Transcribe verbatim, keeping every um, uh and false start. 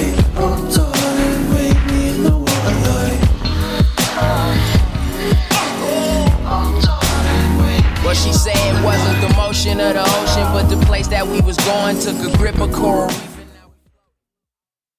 light. Oh darling, wake me in the water. What she said wasn't the motion of the ocean, but the place that we was going took a grip of coral.